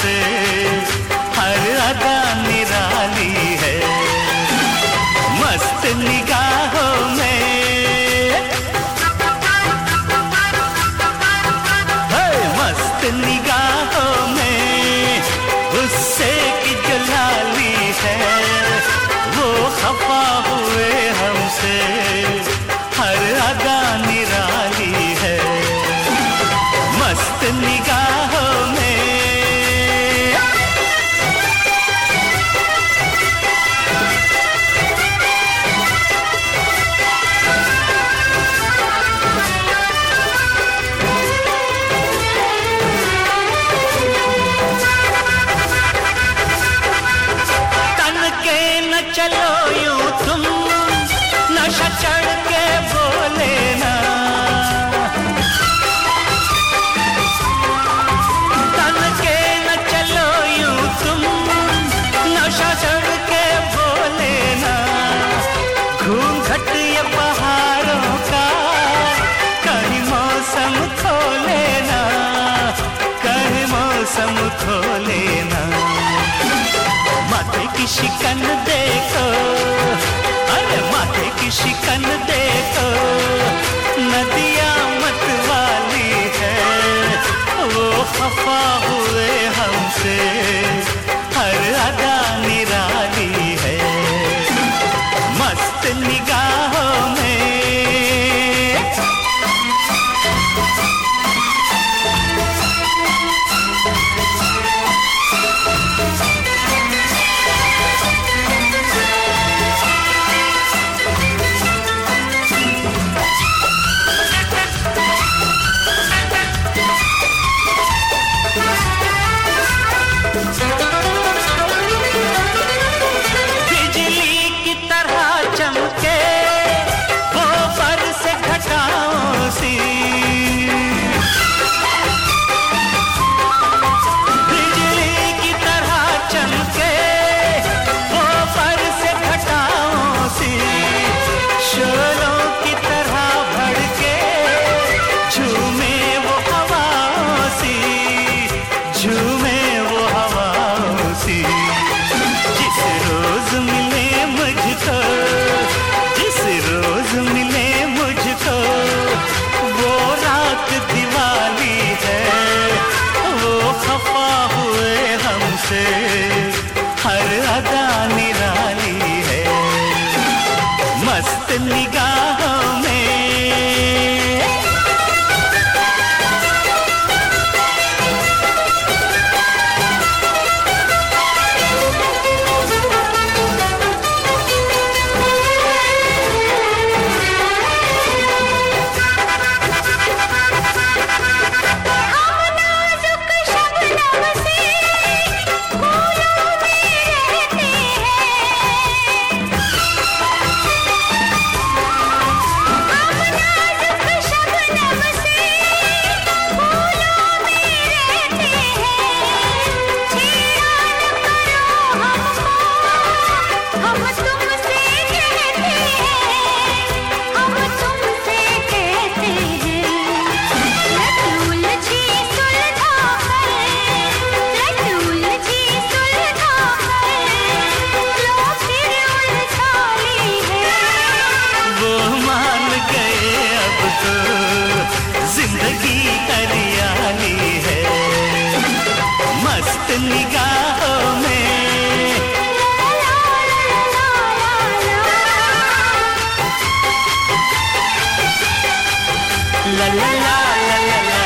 हमसे, हर अदा निराली है। मस्त निगाहों में, मस्त निगाहों में गुस्से की जो लाली है, वो खफा हुए हमसे, हर अदा निराली है। मस्त निगाहों में चलो यूं तुम नशा चढ़ के बोले ना, तन के न चलो यूं तुम नशा चढ़ के बोले ना। घूंघट ये पहाड़ों का कहीं मौसम खोले ना, कहीं मौसम खोले ना। माथे की शिकन देखो, अरे माथे की शिकन देखो, नदियाँ मत वाली है, वो खफा हुए हमसे, हर अदा निराली है। मस्त निगाहों में हर अदा निराली है। मस्त निगाहों में जिंदगी हरियाली है। मस्त निगाहों में ला ला ला ला ला।